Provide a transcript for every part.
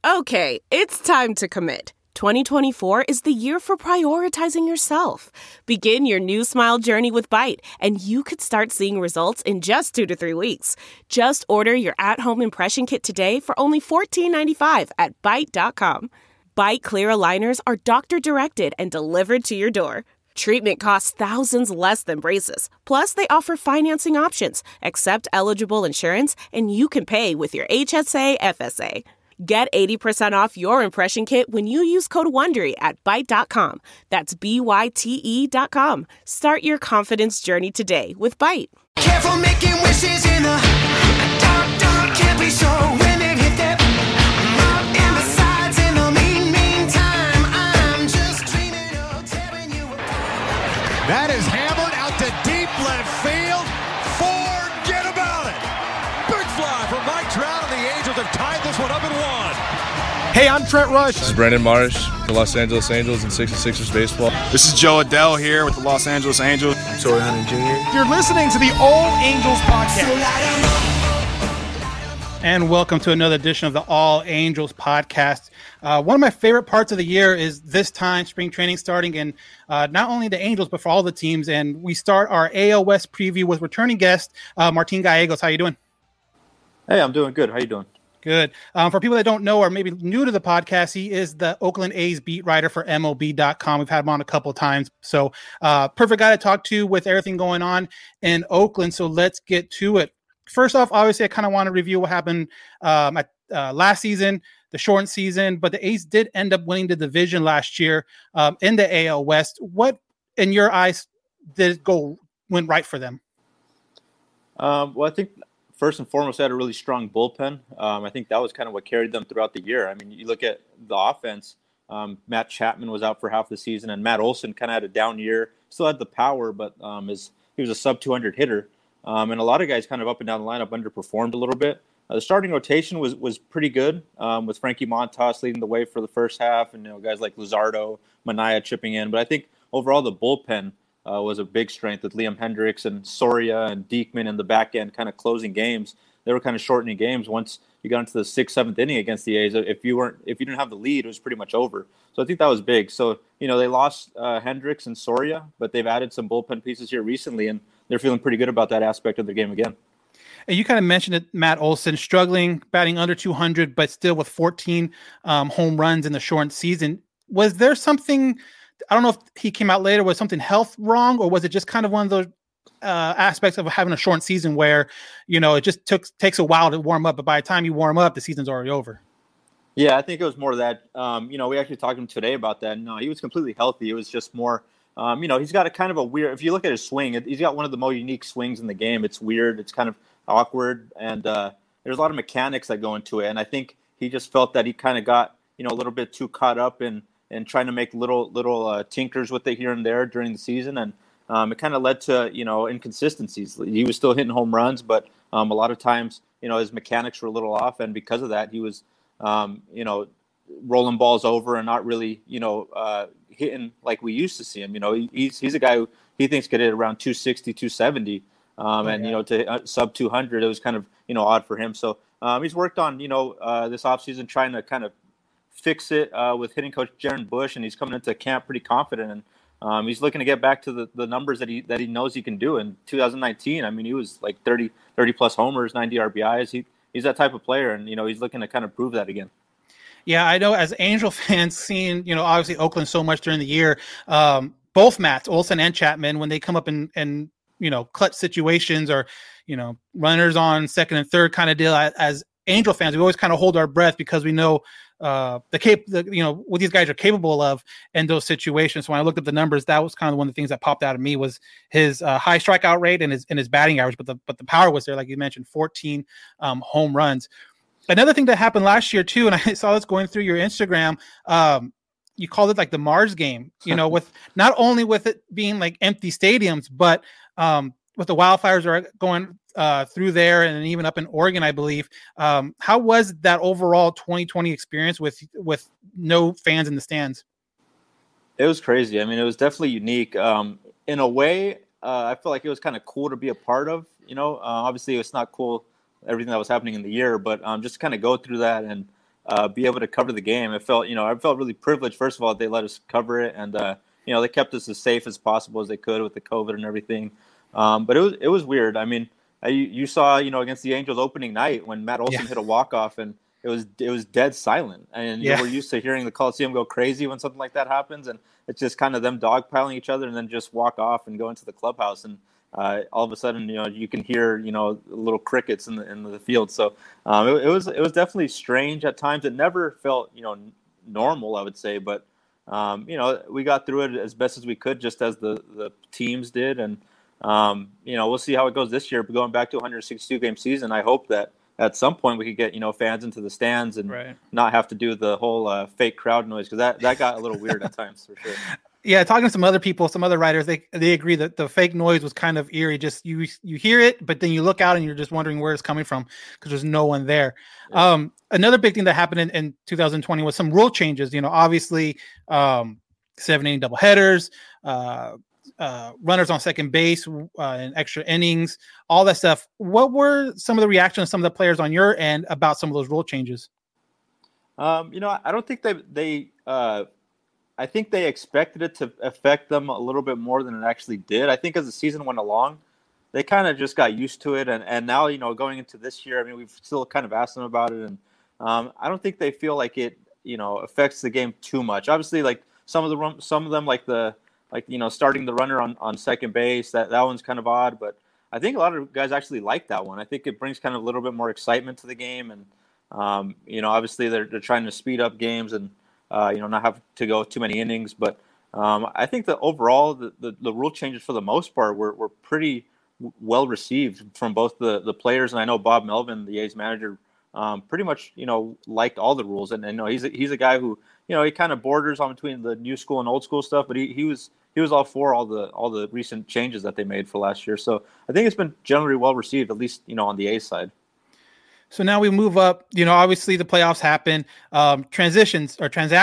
Okay, it's time to commit. 2024 is the year for prioritizing yourself. Begin your new smile journey with Byte, and you could start seeing results in just 2 to 3 weeks. Just order your at-home impression kit today for only $14.95 at Byte.com. Byte Clear aligners are doctor-directed and delivered to your door. Treatment costs thousands less than braces. Plus, they offer financing options, accept eligible insurance, and you can pay with your HSA FSA. Get 80% off your impression kit when you use code WONDERY at Byte.com. That's BYTE.com. Start your confidence journey today with Byte. Careful making wishes in the dark, dark, can't be sure when it hit that mark and the sides in the meantime, I'm just dreaming of tearing you apart. That is hammered out to deep left field. Forget about it. Big fly from Mike Trout, and the Angels have tied this one up at 1. Hey, I'm Trent Rush. This is Brandon Marsh for Los Angeles Angels and 66ers baseball. This is Joe Adell here with the Los Angeles Angels. I'm Torrey Hunter Jr. You're listening to the All Angels podcast. And welcome to another edition of the All Angels podcast. One of my favorite parts of the year is this time, spring training starting, and not only the Angels, but for all the teams. And we start our AL West preview with returning guest, Martin Gallegos. How you doing? Hey, I'm doing good. How you doing? Good. For people that don't know or maybe new to the podcast, he is the Oakland A's beat writer for MLB.com. We've had him on a couple of times. So perfect guy to talk to with everything going on in Oakland. So let's get to it. First off, obviously, I kind of want to review what happened at last season, the shortened season, but the A's did end up winning the division last year in the AL West. What, in your eyes, went right for them? Well, I think first and foremost, they had a really strong bullpen. I think that was kind of what carried them throughout the year. I mean, you look at the offense, Matt Chapman was out for half the season, and Matt Olson kind of had a down year. Still had the power, but he was a sub-200 hitter. And a lot of guys kind of up and down the lineup underperformed a little bit. The starting rotation was pretty good, with Frankie Montas leading the way for the first half, and guys like Luzardo, Manaea chipping in. But I think overall the bullpen was a big strength with Liam Hendriks and Soria and Diekman in the back end kind of closing games. They were kind of shortening games once you got into the 6th, 7th inning against the A's. If you didn't have the lead, it was pretty much over. So I think that was big. So, they lost Hendriks and Soria, but they've added some bullpen pieces here recently, and they're feeling pretty good about that aspect of their game again. And you kind of mentioned it, Matt Olson struggling, batting under 200, but still with 14 home runs in the shortened season. Was there something, I don't know if he came out later, was something health wrong, or was it just kind of one of those aspects of having a short season where, it just takes a while to warm up, but by the time you warm up, the season's already over? Yeah, I think it was more of that. We actually talked to him today about that. No, he was completely healthy. It was just more, he's got a kind of a weird, if you look at his swing, he's got one of the more unique swings in the game. It's weird. It's kind of awkward. And there's a lot of mechanics that go into it. And I think he just felt that he kind of got, a little bit too caught up in trying to make little tinkers with it here and there during the season. And it kind of led to, inconsistencies. He was still hitting home runs, but a lot of times, his mechanics were a little off. And because of that, he was, rolling balls over and not really, hitting like we used to see him. He's a guy who he thinks could hit around 260, 270. And, to sub 200, it was kind of, odd for him. So he's worked on, this offseason trying to kind of fix it with hitting coach Jaron Bush, and he's coming into camp pretty confident. And he's looking to get back to the numbers that he knows he can do. In 2019, I mean, he was like 30 plus homers, 90 RBIs. He's that type of player, and, he's looking to kind of prove that again. Yeah, I know as Angel fans, seeing, obviously Oakland so much during the year, both Matts, Olson and Chapman, when they come up in clutch situations or, runners on second and third kind of deal, as Angel fans, we always kind of hold our breath because we know what these guys are capable of in those situations. So when I looked at the numbers, that was kind of one of the things that popped out of me was his high strikeout rate and his batting average, but the power was there, like you mentioned, 14 home runs. Another thing that happened last year too, and I saw this going through your Instagram, you called it like the Mars game, with not only with it being like empty stadiums, but with the wildfires are going through there and even up in Oregon, I believe. How was that overall 2020 experience with no fans in the stands? It was crazy. I mean, it was definitely unique. In a way, I feel like it was kind of cool to be a part of, obviously it's not cool, everything that was happening in the year, but just to kind of go through that and, be able to cover the game. I felt really privileged. First of all, they let us cover it, and they kept us as safe as possible as they could with the COVID and everything. But it was weird. I mean, you saw against the Angels opening night when Matt Olson hit a walk-off, and it was dead silent. And we're used to hearing the Coliseum go crazy when something like that happens, and it's just kind of them dogpiling each other and then just walk off and go into the clubhouse. And all of a sudden, you can hear little crickets in the field. So it was definitely strange at times. It never felt normal, I would say, but we got through it as best as we could, just as the teams did. And we'll see how it goes this year. But going back to a 162 game season, I hope that at some point we could get fans into the stands and not have to do the whole fake crowd noise, because that got a little weird at times for sure. Yeah, talking to some other people, some other writers, they agree that the fake noise was kind of eerie. Just you hear it, but then you look out and you're just wondering where it's coming from because there's no one there. Yeah. Another big thing that happened in 2020 was some rule changes. Obviously, 7 inning doubleheaders, runners on second base, and extra innings, all that stuff. What were some of the reactions of some of the players on your end about some of those rule changes? I don't think I think they expected it to affect them a little bit more than it actually did. I think as the season went along, they kind of just got used to it. And now, going into this year, I mean, we've still kind of asked them about it. And I don't think they feel like it, affects the game too much. Obviously, like some of them, like starting the runner on second base, that one's kind of odd. But I think a lot of guys actually like that one. I think it brings kind of a little bit more excitement to the game. And, obviously they're trying to speed up games and, not have to go too many innings. But I think that overall the rule changes for the most part were pretty well received from both the players. And I know Bob Melvin, the A's manager, pretty much, liked all the rules. And he's a guy who, he kind of borders on between the new school and old school stuff, but he was all for all the recent changes that they made for last year. So I think it's been generally well received, at least, on the A's side. So now we move up, obviously the playoffs happen, transactions,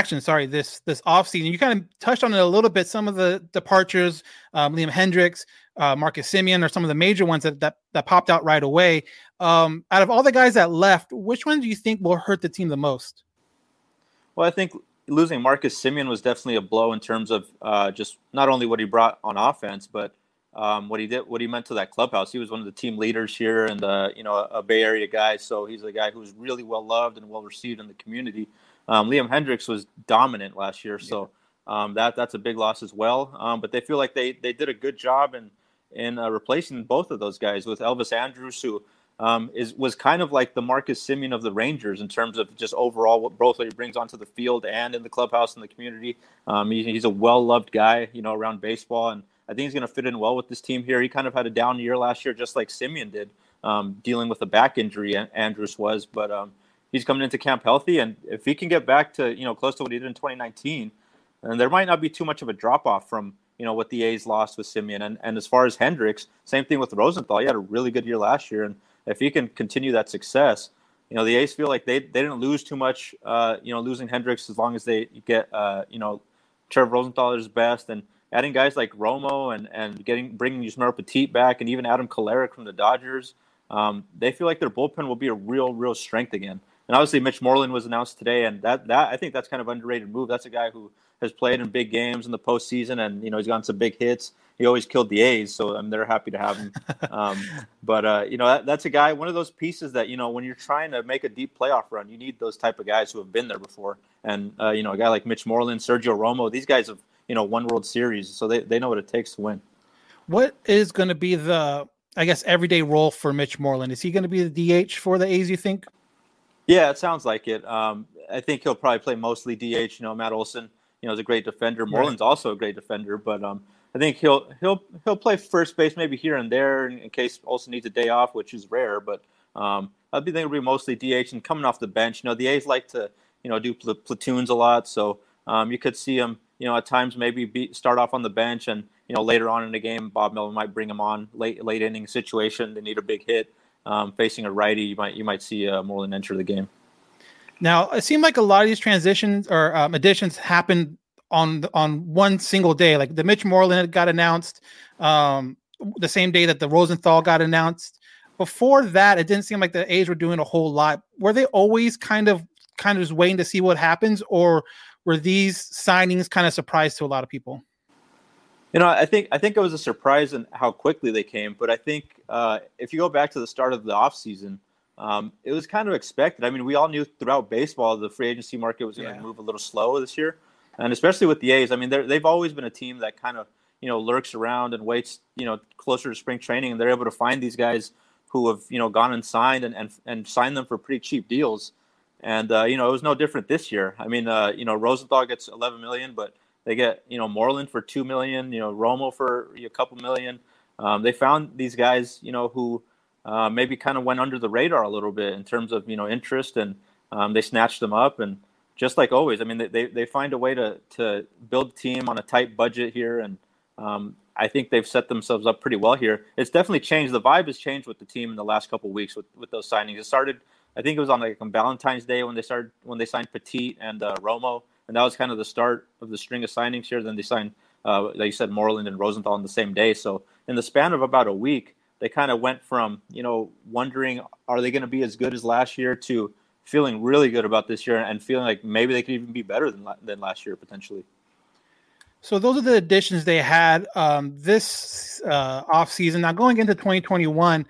this offseason. You kind of touched on it a little bit. Some of the departures, Liam Hendriks, Marcus Semien are some of the major ones that popped out right away. Out of all the guys that left, which one do you think will hurt the team the most? Well, I think losing Marcus Semien was definitely a blow in terms of just not only what he brought on offense, but what he meant to that clubhouse. He was one of the team leaders here and, a Bay Area guy. So he's a guy who's really well loved and well received in the community. Liam Hendriks was dominant last year. So that's a big loss as well. But they feel like they did a good job in replacing both of those guys with Elvis Andrus, who was kind of like the Marcus Semien of the Rangers in terms of just overall what he brings onto the field and in the clubhouse and the community. He's a well-loved guy, around baseball, and I think he's going to fit in well with this team here. He kind of had a down year last year, just like Semien did, dealing with a back injury, Andrus was. But he's coming into camp healthy, and if he can get back to, close to what he did in 2019, then there might not be too much of a drop-off from, what the A's lost with Semien. And as far as Hendriks, same thing with Rosenthal. He had a really good year last year, and if he can continue that success, the A's feel like they didn't lose too much, losing Hendriks as long as they get, Trevor Rosenthal at his best, and adding guys like Romo and bringing Yusmeiro Petit back, and even Adam Kolarek from the Dodgers, they feel like their bullpen will be a real strength again. And obviously Mitch Moreland was announced today, and that I think that's kind of an underrated move. That's a guy who has played in big games in the postseason, and he's gotten some big hits. He always killed the A's, so they're happy to have him. That's a guy, one of those pieces that when you're trying to make a deep playoff run, you need those type of guys who have been there before. And a guy like Mitch Moreland, Sergio Romo, these guys have won World Series, so they know what it takes to win. What is going to be the, I guess, everyday role for Mitch Moreland? Is he going to be the DH for the A's, you think? Yeah, it sounds like it. I think he'll probably play mostly DH. Matt Olson, is a great defender. Moreland's also a great defender, but I think he'll play first base maybe here and there in case Olson needs a day off, which is rare. But I think it'll be mostly DH and coming off the bench. The A's like to do platoons a lot, so you could see him at times maybe start off on the bench, and later on in the game, Bob Melvin might bring him on late inning situation. They need a big hit. Facing a righty, you might see Moreland enter the game. Now, it seemed like a lot of these transitions or additions happened on one single day. Like the Mitch Moreland got announced the same day that the Rosenthal got announced. Before that, it didn't seem like the A's were doing a whole lot. Were they always kind of kind of just waiting to see what happens, or were these signings kind of surprise to a lot of people? I think it was a surprise in how quickly they came, but I think if you go back to the start of the offseason, it was kind of expected. I mean, we all knew throughout baseball the free agency market was going to move a little slow this year, and especially with the A's. I mean, they've always been a team that kind of lurks around and waits closer to spring training, and they're able to find these guys who have gone and signed and signed them for pretty cheap deals. And it was no different this year. I mean, Rosenthal gets $11 million, but they get Moreland for $2 million, Romo for a couple million. They found these guys who maybe kind of went under the radar a little bit in terms of interest, and they snatched them up. And just like always, I mean, they find a way to build a team on a tight budget here, and I think they've set themselves up pretty well here. It's definitely changed. The vibe has changed with the team in the last couple of weeks with those signings. It started, I think it was on Valentine's Day when they signed Petit and Romo, and that was kind of the start of the string of signings here. Then they signed, like you said, Moreland and Rosenthal on the same day. So in the span of about a week, they kind of went from wondering, are they going to be as good as last year, to feeling really good about this year and feeling like maybe they could even be better than last year potentially. So those are the additions they had this offseason. Now going into 2021,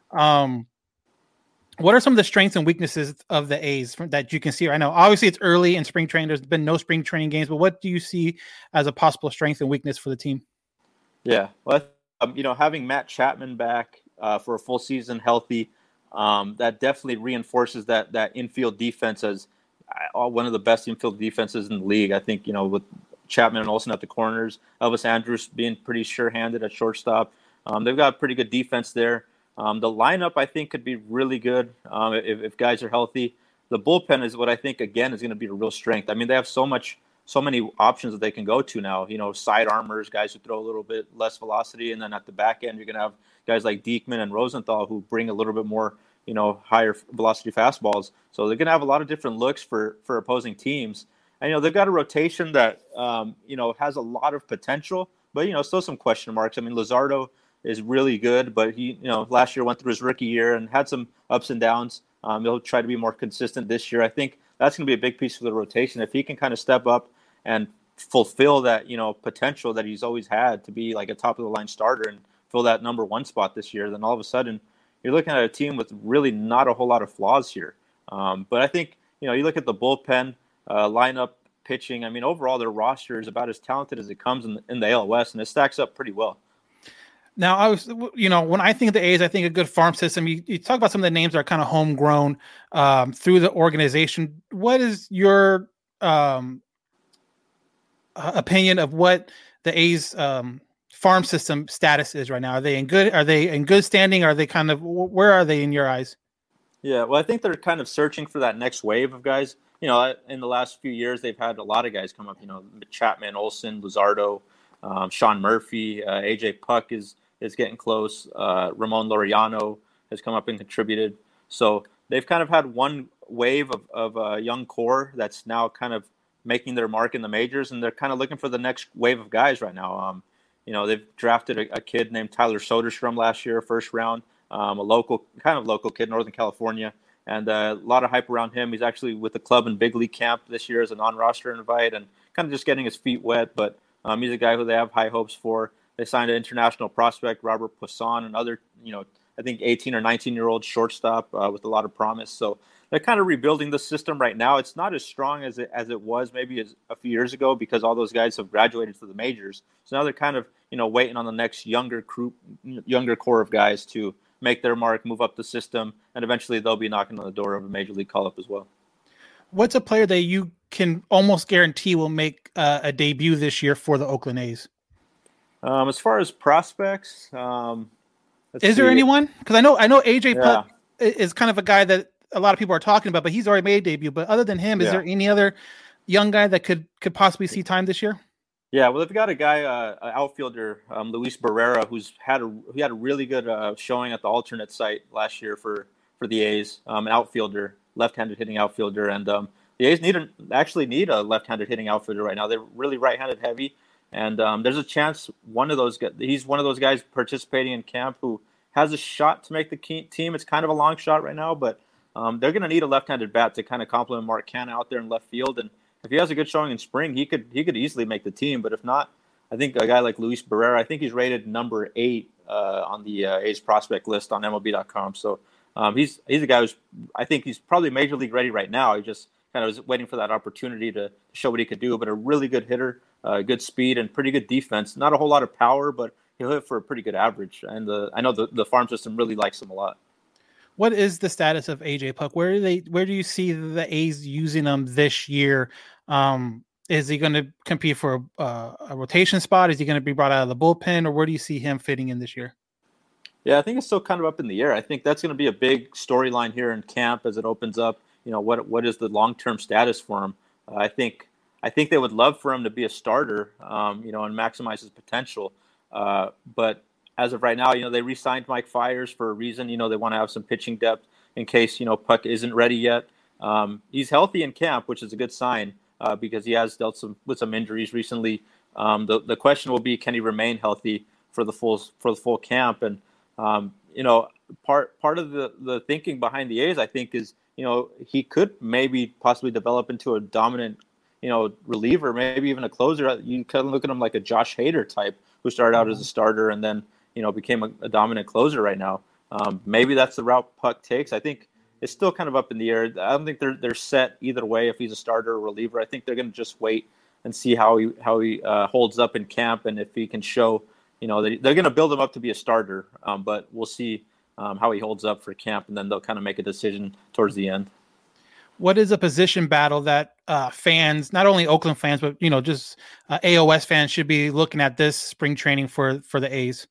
what are some of the strengths and weaknesses of the A's that you can see right now? Obviously, it's early in spring training. There's been no spring training games, but what do you see as a possible strength and weakness for the team? Yeah, well, having Matt Chapman back for a full season healthy, that definitely reinforces that infield defense as one of the best infield defenses in the league. I think, with Chapman and Olsen at the corners, Elvis Andrus being pretty sure-handed at shortstop. They've got pretty good defense there. The lineup, I think, could be really good if guys are healthy. The bullpen is what I think, again, is going to be a real strength. I mean, they have so many options that they can go to now. Side armors, guys who throw a little bit less velocity, and then at the back end, you're going to have guys like Diekman and Rosenthal who bring a little bit more, higher velocity fastballs. So they're going to have a lot of different looks for opposing teams. And, they've got a rotation that, has a lot of potential, but, still some question marks. I mean, Luzardo is really good, but he, last year went through his rookie year and had some ups and downs. He'll try to be more consistent this year. I think that's going to be a big piece of the rotation. If he can kind of step up and fulfill that, potential that he's always had to be like a top of the line starter and fill that number one spot this year, then all of a sudden you're looking at a team with really not a whole lot of flaws here. But I think, you look at the bullpen, lineup, pitching. I mean, overall, their roster is about as talented as it comes in the AL West, and it stacks up pretty well. Now, when I think of the A's, I think a good farm system. You talk about some of the names that are kind of homegrown through the organization. What is your opinion of what the A's farm system status is right now? Are they in good standing? Are they where are they in your eyes? Yeah, well, I think they're kind of searching for that next wave of guys. In the last few years, they've had a lot of guys come up. Chapman, Olsen, Luzardo, Sean Murphy, AJ Puck is getting close. Ramon Laureano has come up and contributed. So they've kind of had one wave of a young core that's now kind of making their mark in the majors, and they're kind of looking for the next wave of guys right now. They've drafted a kid named Tyler Soderstrom last year, first round, a local kid, Northern California. And a lot of hype around him. He's actually with the club in big league camp this year as a non-roster invite and kind of just getting his feet wet. But he's a guy who they have high hopes for. They signed an international prospect, Robert Poisson, another, I think 18 or 19-year-old shortstop with a lot of promise. So they're kind of rebuilding the system right now. It's not as strong as it was maybe a few years ago because all those guys have graduated to the majors. So now they're kind of, waiting on the next younger core of guys to make their mark, move up the system, and eventually they'll be knocking on the door of a major league call-up as well. What's a player that you can almost guarantee will make a debut this year for the Oakland A's? As far as prospects, is there anyone? Because I know AJ Puck is kind of a guy that a lot of people are talking about, but he's already made a debut. But other than him, is there any other young guy that could possibly see time this year? Yeah, well, they've got a guy, an outfielder, Luis Barrera, he had a really good showing at the alternate site last year for the A's, an outfielder, left-handed hitting outfielder, and the A's actually need a left-handed hitting outfielder right now. They're really right-handed heavy, and there's a chance he's one of those guys participating in camp who has a shot to make the team. It's kind of a long shot right now, but they're going to need a left-handed bat to kind of complement Mark Canha out there in left field. And if he has a good showing in spring, he could easily make the team. But if not, I think a guy like Luis Barrera, I think he's rated number 8 on the A's prospect list on MLB.com. So he's a guy I think he's probably major league ready right now. He just kind of was waiting for that opportunity to show what he could do. But a really good hitter, good speed, and pretty good defense. Not a whole lot of power, but he'll hit for a pretty good average. And I know the farm system really likes him a lot. What is the status of AJ Puk? Where do you see the A's using him this year? Is he going to compete for a rotation spot? Is he going to be brought out of the bullpen, or where do you see him fitting in this year? Yeah, I think it's still kind of up in the air. I think that's going to be a big storyline here in camp as it opens up. What is the long-term status for him? I think they would love for him to be a starter, and maximize his potential. But as of right now, they re-signed Mike Fiers for a reason. They want to have some pitching depth in case, Puk isn't ready yet. He's healthy in camp, which is a good sign because he has dealt with some injuries recently. The question will be, can he remain healthy for the full camp? And, part of the thinking behind the A's, I think, is, he could maybe possibly develop into a dominant, reliever, maybe even a closer. You kind of look at him like a Josh Hader type who started out as a starter and then, became a dominant closer right now. Maybe that's the route Puk takes. I think it's still kind of up in the air. I don't think they're set either way if he's a starter or reliever. I think they're going to just wait and see how he holds up in camp, and if he can show, that they're going to build him up to be a starter. But we'll see how he holds up for camp, and then they'll kind of make a decision towards the end. What is a position battle that fans, not only Oakland fans, but just AOS fans should be looking at this spring training for the A's?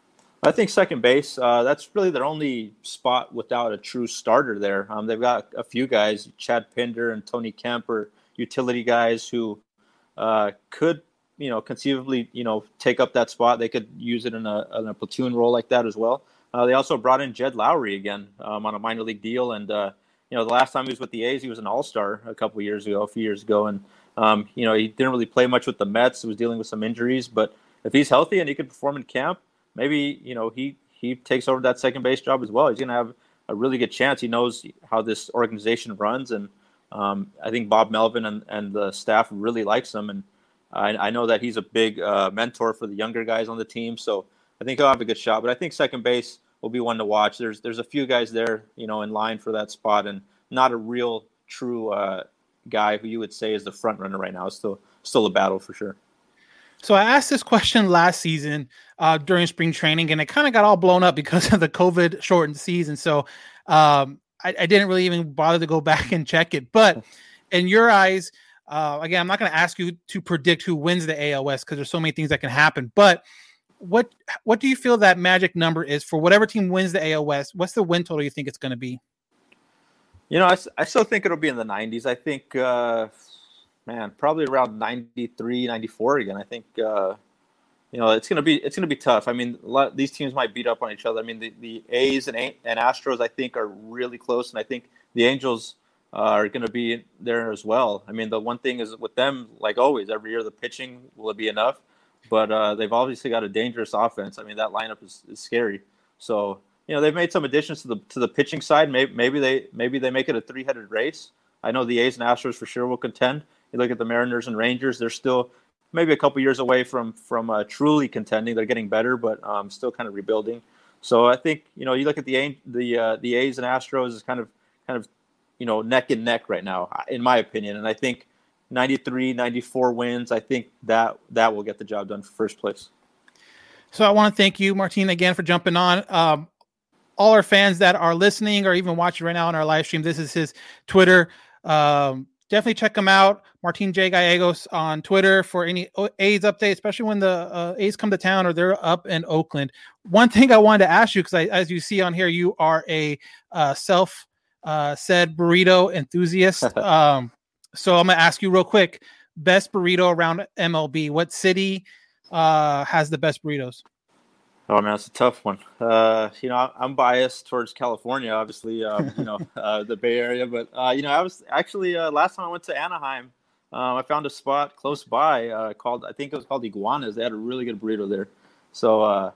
I think second base, that's really their only spot without a true starter there. They've got a few guys, Chad Pinder and Tony Kemp, are utility guys who could, conceivably, take up that spot. They could use it in a platoon role like that as well. They also brought in Jed Lowry again on a minor league deal. And, the last time he was with the A's, he was an all-star a few years ago. And, he didn't really play much with the Mets. He was dealing with some injuries. But if he's healthy and he can perform in camp, maybe, he takes over that second base job as well. He's going to have a really good chance. He knows how this organization runs. And I think Bob Melvin and the staff really likes him. And I know that he's a big mentor for the younger guys on the team. So I think he'll have a good shot. But I think second base will be one to watch. There's a few guys there, in line for that spot, and not a real true guy who you would say is the front runner right now. It's still a battle for sure. So I asked this question last season during spring training, and it kind of got all blown up because of the COVID shortened season. So I didn't really even bother to go back and check it. But in your eyes, again, I'm not going to ask you to predict who wins the AOS because there's so many things that can happen. But what do you feel that magic number is for whatever team wins the AOS? What's the win total you think it's going to be? I still think it'll be in the 90s. I think, probably around 93, 94 again. I think, it's going to be tough. I mean, these teams might beat up on each other. I mean, the A's and Astros, I think, are really close. And I think the Angels are going to be there as well. I mean, the one thing is with them, like always, every year the pitching will be enough. But they've obviously got a dangerous offense. I mean, that lineup is scary. So, they've made some additions to the pitching side. Maybe they make it a three-headed race. I know the A's and Astros for sure will contend. You look at the Mariners and Rangers; they're still maybe a couple years away from truly contending. They're getting better, but still kind of rebuilding. So I think you look at the A's and Astros is kind of neck and neck right now, in my opinion. And I think 93, 94 wins. I think that will get the job done for first place. So I want to thank you, Martin, again for jumping on. All our fans that are listening or even watching right now on our live stream, this is his Twitter. Definitely check him out, Martin J. Gallegos on Twitter for any A's update, especially when the A's come to town or they're up in Oakland. One thing I wanted to ask you, because as you see on here, you are a said burrito enthusiast. So I'm going to ask you real quick, best burrito around MLB. What city has the best burritos? Oh man, it's a tough one. I'm biased towards California, obviously. The Bay Area, but I was actually last time I went to Anaheim, I found a spot close by called Iguanas. They had a really good burrito there. So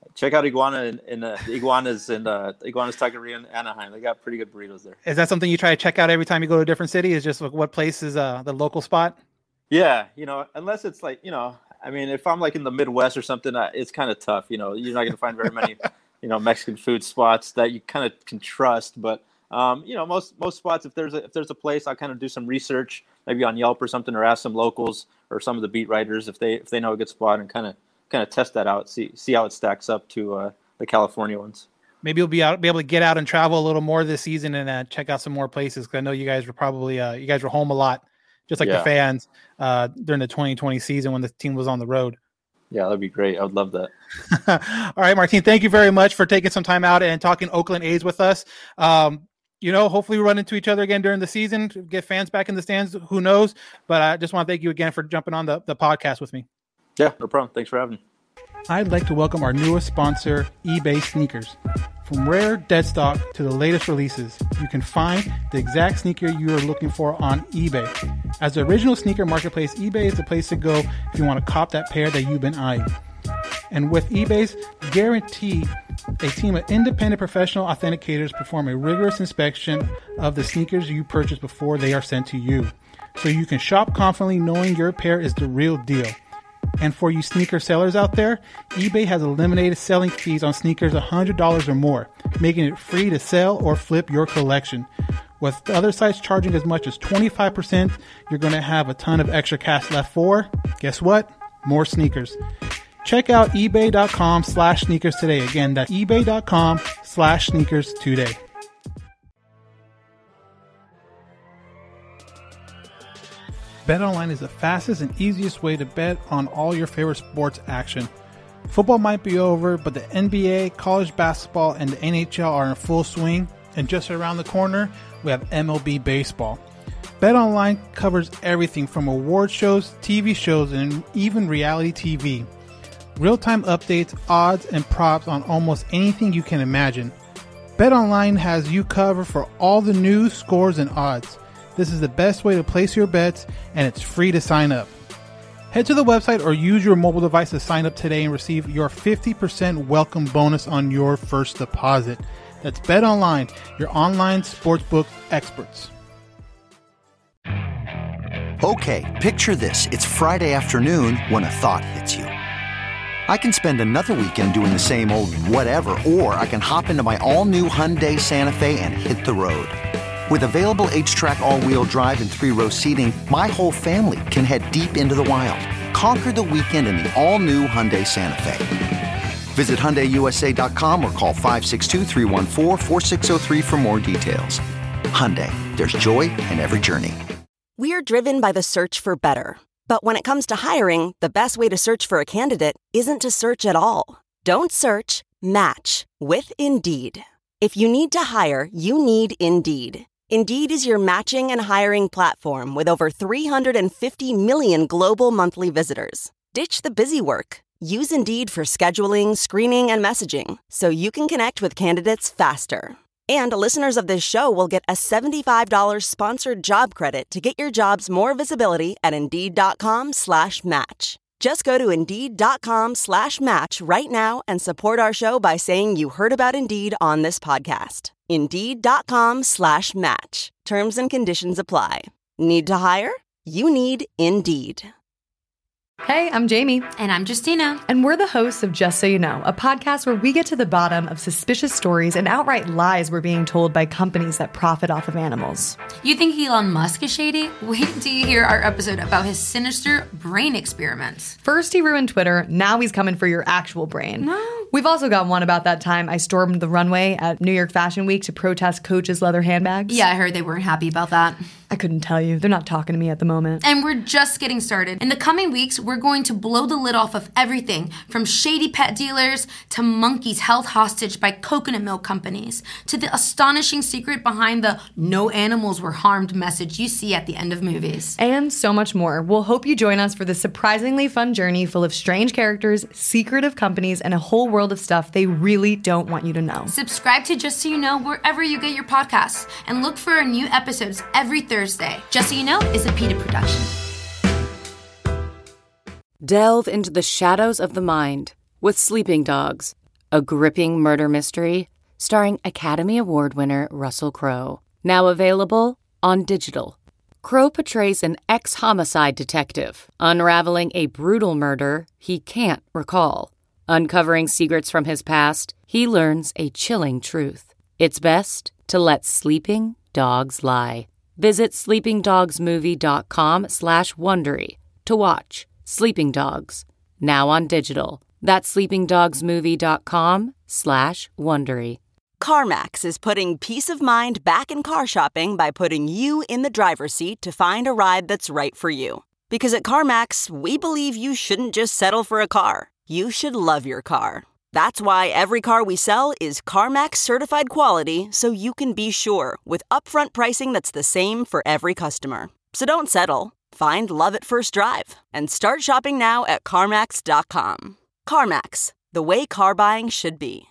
Check out Iguanas in Iguanas Taqueria in Anaheim. They got pretty good burritos there. Is that something you try to check out every time you go to a different city? Is just like, what place is the local spot? Yeah, unless it's like, I mean, if I'm like in the Midwest or something, it's kind of tough. You're not going to find very many, Mexican food spots that you kind of can trust. But most spots, if there's a place, I kind of do some research, maybe on Yelp or something, or ask some locals or some of the beat writers if they know a good spot, and kind of test that out, see how it stacks up to the California ones. Maybe you'll be able to get out and travel a little more this season and check out some more places. Because I know you guys were probably you guys were home a lot, just like the fans during the 2020 season when the team was on the road. Yeah, that'd be great. I would love that. All right, Martin, thank you very much for taking some time out and talking Oakland A's with us. Hopefully we run into each other again during the season, get fans back in the stands. Who knows? But I just want to thank you again for jumping on the podcast with me. Yeah, no problem. Thanks for having me. I'd like to welcome our newest sponsor, eBay Sneakers. From rare dead stock to the latest releases, you can find the exact sneaker you are looking for on eBay. As the original sneaker marketplace, eBay is the place to go if you want to cop that pair that you've been eyeing. And with eBay's guarantee, a team of independent professional authenticators perform a rigorous inspection of the sneakers you purchase before they are sent to you. So you can shop confidently knowing your pair is the real deal. And for you sneaker sellers out there, eBay has eliminated selling fees on sneakers $100 or more, making it free to sell or flip your collection. With other sites charging as much as 25%, you're going to have a ton of extra cash left for, guess what? More sneakers. Check out ebay.com/sneakers today. Again, that's ebay.com/sneakers today. BetOnline is the fastest and easiest way to bet on all your favorite sports action. Football might be over, but the NBA, college basketball, and the NHL are in full swing. And just around the corner, we have MLB baseball. BetOnline covers everything from award shows, TV shows, and even reality TV. Real-time updates, odds, and props on almost anything you can imagine. BetOnline has you covered for all the news, scores, and odds. This is the best way to place your bets, and it's free to sign up. Head to the website or use your mobile device to sign up today and receive your 50% welcome bonus on your first deposit. That's BetOnline, your online sportsbook experts. Okay, picture this. It's Friday afternoon when a thought hits you. I can spend another weekend doing the same old whatever, or I can hop into my all-new Hyundai Santa Fe and hit the road. With available H-Track all-wheel drive and 3-row seating, my whole family can head deep into the wild. Conquer the weekend in the all-new Hyundai Santa Fe. Visit HyundaiUSA.com or call 562-314-4603 for more details. Hyundai, there's joy in every journey. We're driven by the search for better. But when it comes to hiring, the best way to search for a candidate isn't to search at all. Don't search, match with Indeed. If you need to hire, you need Indeed. Indeed is your matching and hiring platform with over 350 million global monthly visitors. Ditch the busy work. Use Indeed for scheduling, screening, and messaging so you can connect with candidates faster. And listeners of this show will get a $75 sponsored job credit to get your jobs more visibility at Indeed.com/match. Just go to Indeed.com/match right now and support our show by saying you heard about Indeed on this podcast. Indeed.com/match. Terms and conditions apply. Need to hire? You need Indeed. Hey, I'm Jamie. And I'm Justina. And we're the hosts of Just So You Know, a podcast where we get to the bottom of suspicious stories and outright lies we're being told by companies that profit off of animals. You think Elon Musk is shady? Wait till you hear our episode about his sinister brain experiments. First he ruined Twitter, now he's coming for your actual brain. No. We've also got one about that time I stormed the runway at New York Fashion Week to protest Coach's leather handbags. Yeah, I heard they weren't happy about that. I couldn't tell you. They're not talking to me at the moment. And we're just getting started. In the coming weeks, we're going to blow the lid off of everything from shady pet dealers to monkeys held hostage by coconut milk companies to the astonishing secret behind the no animals were harmed message you see at the end of movies. And so much more. We'll hope you join us for this surprisingly fun journey full of strange characters, secretive companies, and a whole world of stuff they really don't want you to know. Subscribe to Just So You Know wherever you get your podcasts and look for our new episodes every Thursday. Just So You Know is a PETA production. Delve into the shadows of the mind with Sleeping Dogs, a gripping murder mystery starring Academy Award winner Russell Crowe. Now available on digital. Crowe portrays an ex-homicide detective unraveling a brutal murder he can't recall. Uncovering secrets from his past, he learns a chilling truth. It's best to let sleeping dogs lie. Visit sleepingdogsmovie.com/Wondery to watch Sleeping Dogs, now on digital. That's sleepingdogsmovie.com/Wondery. CarMax is putting peace of mind back in car shopping by putting you in the driver's seat to find a ride that's right for you. Because at CarMax, we believe you shouldn't just settle for a car. You should love your car. That's why every car we sell is CarMax certified quality, so you can be sure with upfront pricing that's the same for every customer. So don't settle. Find love at first drive and start shopping now at CarMax.com. CarMax, the way car buying should be.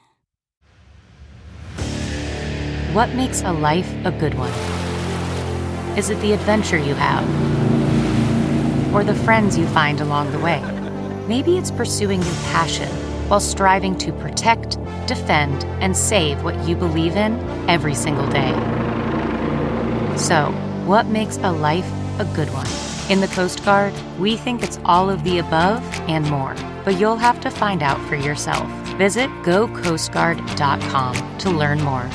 What makes a life a good one? Is it the adventure you have? Or the friends you find along the way? Maybe it's pursuing your passion while striving to protect, defend, and save what you believe in every single day. So, what makes a life a good one? In the Coast Guard, we think it's all of the above and more, but you'll have to find out for yourself. Visit gocoastguard.com to learn more.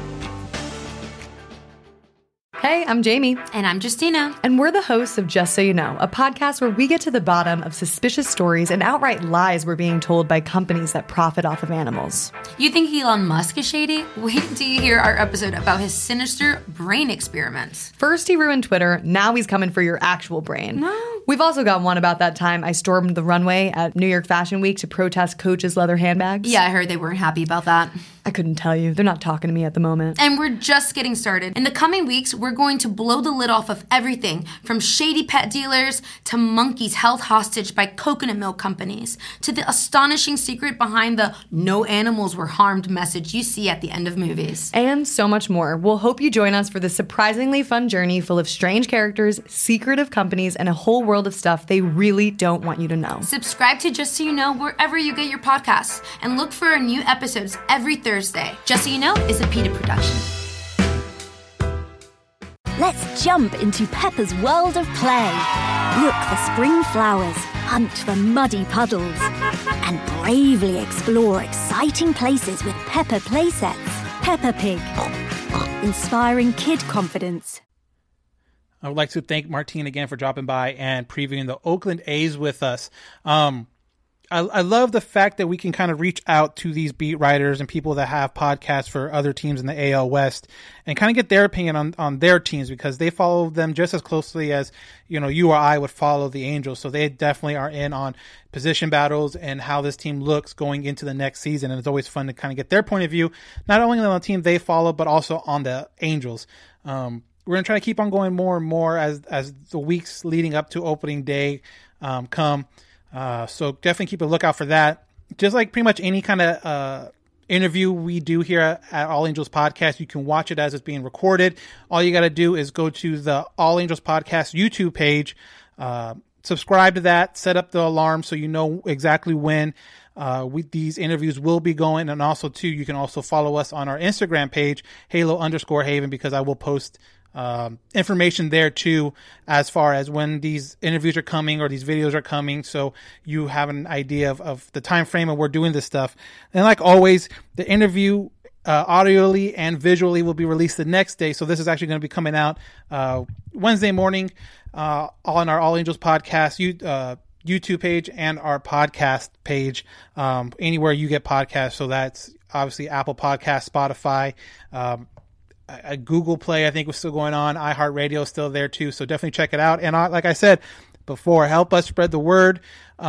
Hey, I'm Jamie. And I'm Justina. And we're the hosts of Just So You Know, a podcast where we get to the bottom of suspicious stories and outright lies we're being told by companies that profit off of animals. You think Elon Musk is shady? Wait till you hear our episode about his sinister brain experiments. First he ruined Twitter, now he's coming for your actual brain. No. We've also got one about that time I stormed the runway at New York Fashion Week to protest Coach's leather handbags. Yeah, I heard they weren't happy about that. I couldn't tell you. They're not talking to me at the moment. And we're just getting started. In the coming weeks, we're going to blow the lid off of everything from shady pet dealers to monkeys held hostage by coconut milk companies to the astonishing secret behind the no animals were harmed message you see at the end of movies. And so much more. We'll hope you join us for this surprisingly fun journey full of strange characters, secretive companies, and a whole world of stuff they really don't want you to know. Subscribe to Just So You Know wherever you get your podcasts and look for our new episodes every Thursday. Just So You Know is a PETA production. Let's jump into Peppa's world of play. Look for spring flowers, hunt for muddy puddles, and bravely explore exciting places with Peppa playsets. Peppa Pig, inspiring kid confidence. I would like to thank Martine again for dropping by and previewing the Oakland A's with us. I love the fact that we can kind of reach out to these beat writers and people that have podcasts for other teams in the AL West and kind of get their opinion on their teams, because they follow them just as closely as, you know, you or I would follow the Angels. So they definitely are in on position battles and how this team looks going into the next season. And it's always fun to kind of get their point of view, not only on the team they follow, but also on the Angels. We're going to try to keep on going more and more as the weeks leading up to opening day come. So definitely keep a lookout for that. Just like pretty much any kind of interview we do here at All Angels Podcast, you can watch it as it's being recorded. All you got to do is go to the All Angels Podcast YouTube page, subscribe to that, set up the alarm so you know exactly when these interviews will be going. And also, too, you can also follow us on our Instagram page, Halo_Haven, because I will post information there too, as far as when these interviews are coming or these videos are coming, so you have an idea of the time frame and we're doing this stuff. And like always, the interview audioly and visually will be released the next day, so this is actually going to be coming out Wednesday morning on our All Angels Podcast YouTube page and our podcast page, anywhere you get podcasts. So that's obviously Apple Podcasts, Spotify, Google Play, I think, was still going on. iHeartRadio is still there too. So definitely check it out. And like I said before, help us spread the word.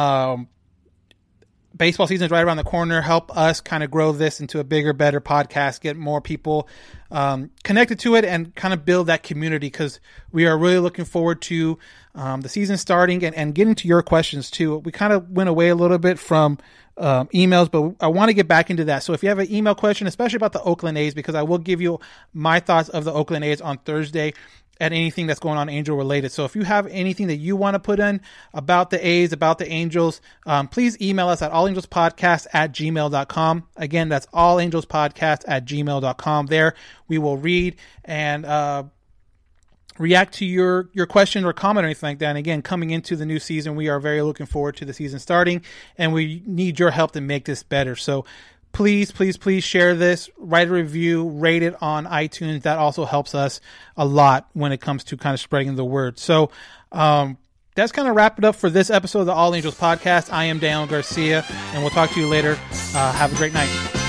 Baseball season is right around the corner. Help us kind of grow this into a bigger, better podcast, get more people connected to it, and kind of build that community, because we are really looking forward to the season starting and getting to your questions too. We kind of went away a little bit from emails, but I want to get back into that. So if you have an email question, especially about the Oakland A's, because I will give you my thoughts of the Oakland A's on Thursday at anything that's going on Angel related. So if you have anything that you want to put in about the A's, about the Angels, please email us at allangelspodcast@gmail.com. Again, that's allangelspodcast@gmail.com. There we will read and react to your question or comment or anything like that. And again, coming into the new season, we are very looking forward to the season starting, and we need your help to make this better. So please share this, write a review, rate it on iTunes. That also helps us a lot when it comes to kind of spreading the word. So that's kind of wrap it up for this episode of the All Angels Podcast. I am Daniel Garcia, and we'll talk to you later. Have a great night.